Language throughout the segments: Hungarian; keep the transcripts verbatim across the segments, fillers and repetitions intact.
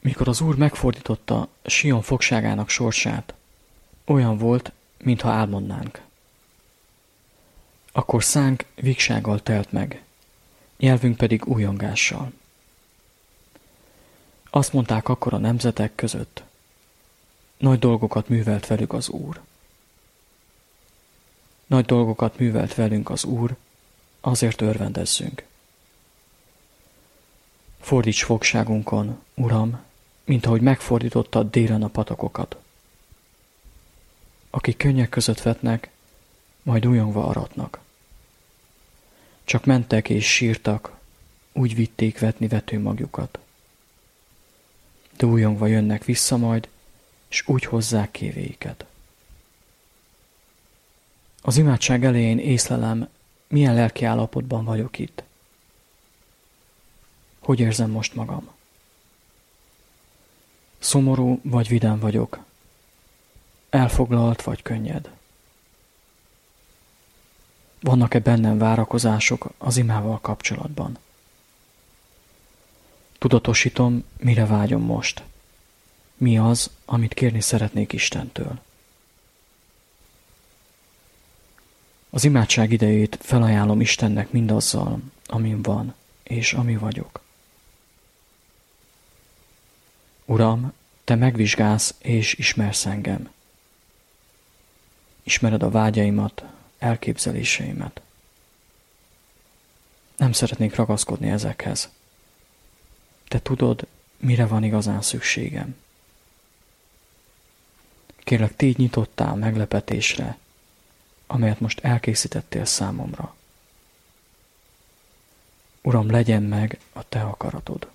Mikor az Úr megfordította Sion fogságának sorsát, olyan volt, mintha álmodnánk. Akkor szánk viksággal telt meg, nyelvünk pedig újongással. Azt mondták akkor a nemzetek között, nagy dolgokat művelt velük az Úr. Nagy dolgokat művelt velünk az Úr, azért örvendezzünk. Fordíts fogságunkon, Uram, mint ahogy megfordítottad délen a patakokat. Akik könnyek között vetnek, majd újongva aratnak. Csak mentek és sírtak, úgy vitték vetni vetőmagjukat. De újongva jönnek vissza majd, és úgy hozzák kévéiket. Az imádság elején észlelem, milyen lelki állapotban vagyok itt. Hogy érzem most magam? Szomorú vagy vidám vagyok? Elfoglalt vagy könnyed? Vannak-e bennem várakozások az imával kapcsolatban? Tudatosítom, mire vágyom most. Mi az, amit kérni szeretnék Istentől? Az imádság idejét felajánlom Istennek mindazzal, amin van, és ami vagyok. Uram, Te megvizsgálsz és ismersz engem. Ismered a vágyaimat, elképzeléseimet. Nem szeretnék ragaszkodni ezekhez. Te tudod, mire van igazán szükségem. Kérlek, Tégy nyitottál meglepetésre, amelyet most elkészítettél számomra. Uram, legyen meg a Te akaratod.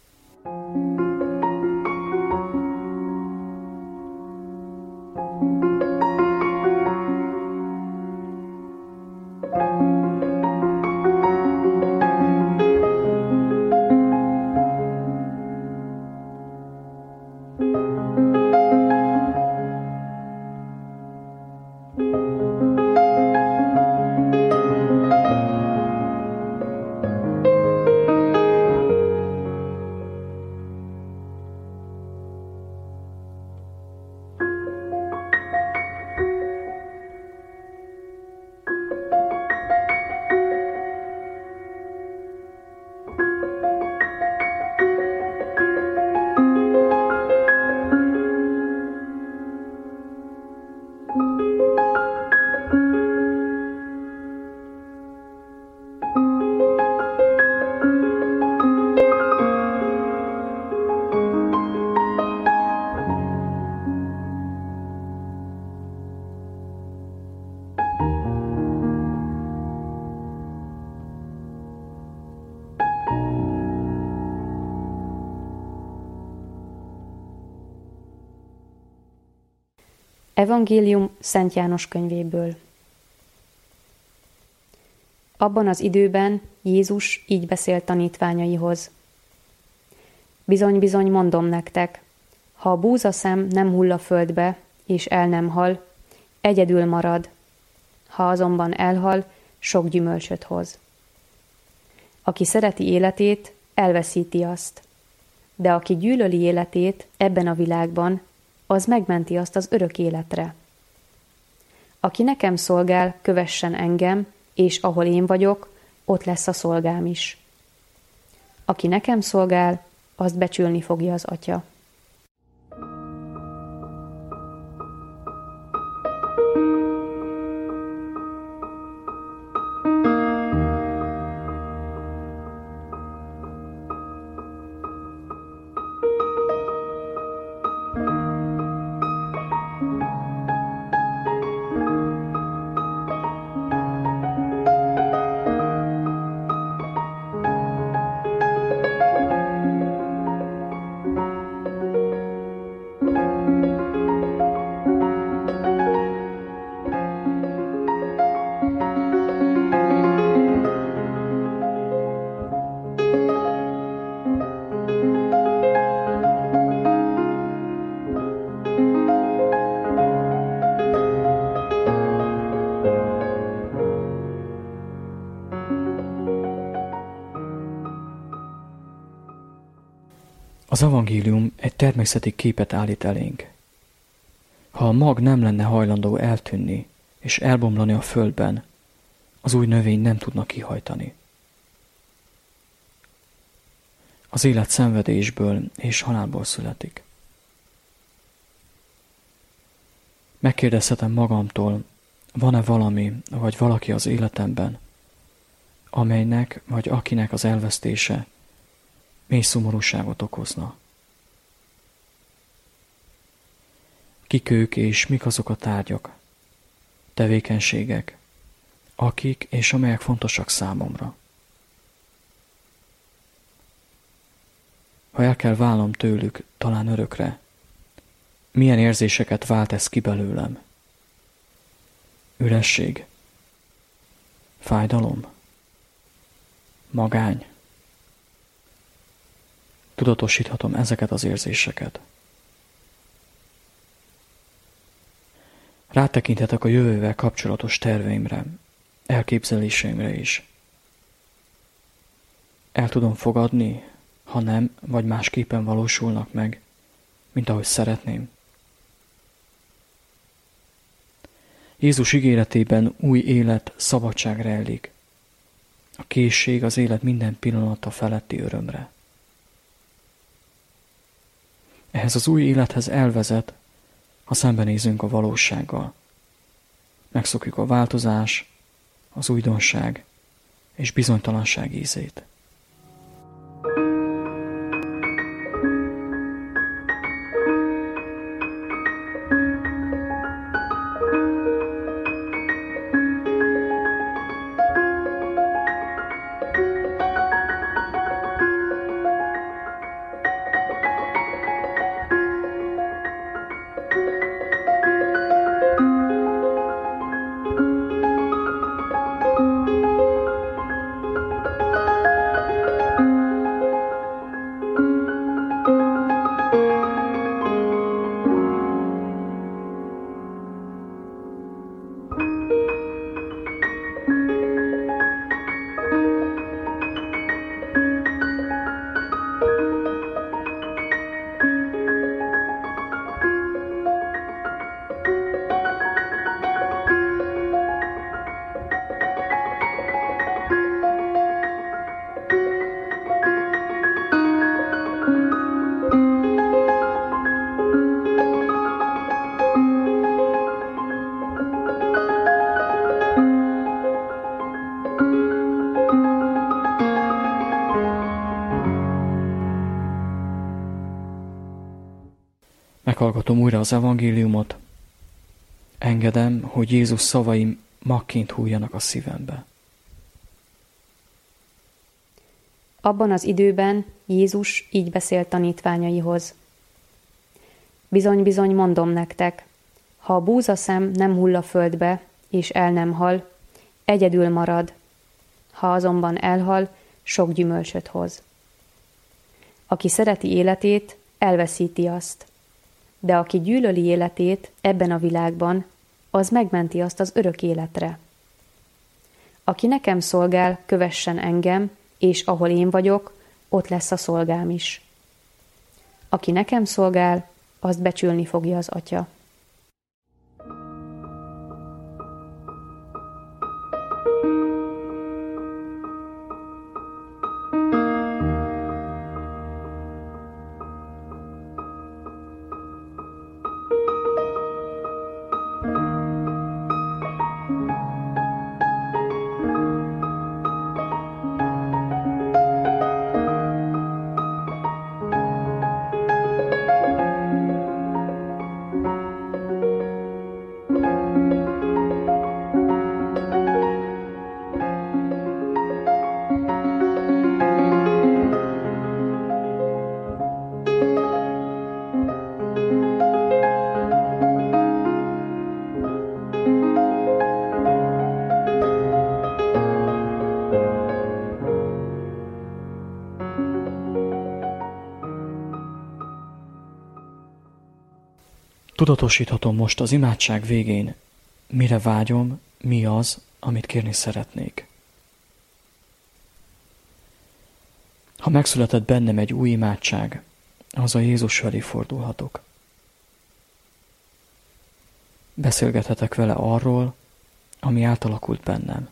Evangélium Szent János könyvéből. Abban az időben Jézus így beszélt tanítványaihoz. Bizony-bizony mondom nektek, ha a búzaszem nem hull a földbe, és el nem hal, egyedül marad, ha azonban elhal, sok gyümölcsöt hoz. Aki szereti életét, elveszíti azt, de aki gyűlöli életét ebben a világban, az megmenti azt az örök életre. Aki nekem szolgál, kövessen engem, és ahol én vagyok, ott lesz a szolgám is. Aki nekem szolgál, azt becsülni fogja az Atya. Az evangélium egy természeti képet állít elénk. Ha a mag nem lenne hajlandó eltűnni és elbomlani a földben, az új növény nem tudna kihajtani. Az élet szenvedésből és halálból születik. Megkérdezhetem magamtól, van-e valami vagy valaki az életemben, amelynek vagy akinek az elvesztése mély szomorúságot okozna. Kik ők és mik azok a tárgyak, tevékenységek, akik és amelyek fontosak számomra. Ha el kell válnom tőlük, talán örökre, milyen érzéseket vált ez ki belőlem? Üresség, fájdalom, magány. Tudatosíthatom ezeket az érzéseket. Rátekinthetek a jövővel kapcsolatos terveimre, elképzeléseimre is. El tudom fogadni, ha nem, vagy másképpen valósulnak meg, mint ahogy szeretném. Jézus ígéretében új élet, szabadság rejlik. A készség az élet minden pillanata feletti örömre. Ehhez az új élethez elvezet, ha szembenézünk a valósággal. Megszokjuk a változás, az újdonság és bizonytalanság ízét. Meghallgatom újra az evangéliumot, engedem, hogy Jézus szavaim magként hújjanak a szívembe. Abban az időben Jézus így beszélt tanítványaihoz. Bizony-bizony mondom nektek, ha a búzaszem nem hull a földbe, és el nem hal, egyedül marad, ha azonban elhal, sok gyümölcsöt hoz. Aki szereti életét, elveszíti azt, de aki gyűlöli életét ebben a világban, az megmenti azt az örök életre. Aki nekem szolgál, kövessen engem, és ahol én vagyok, ott lesz a szolgám is. Aki nekem szolgál, azt becsülni fogja az Atya. Tudatosíthatom most az imádság végén, mire vágyom, mi az, amit kérni szeretnék. Ha megszületett bennem egy új imádság, az a Jézus felé fordulhatok. Beszélgethetek vele arról, ami átalakult bennem.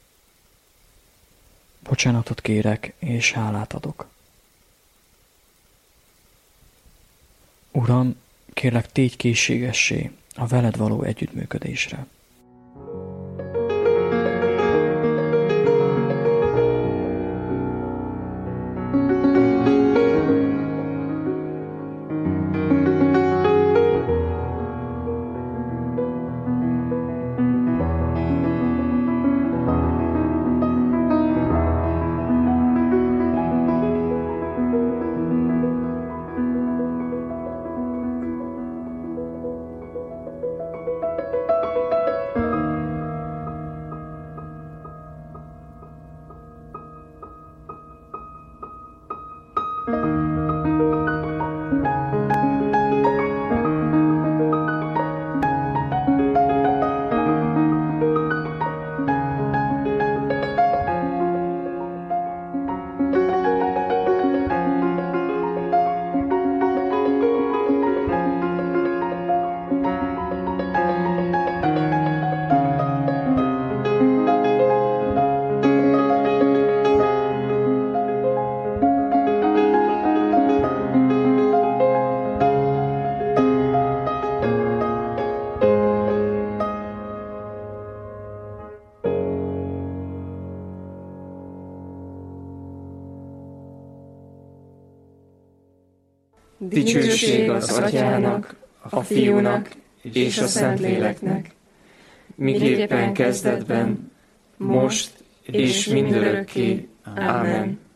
Bocsánatot kérek, és hálát adok. Uram, kérlek, tégy készségessé a veled való együttműködésre. Dicsőség az Atyának, a Fiúnak és a Szentléleknek, miképpen kezdetben, most és mindörökké. Ámen.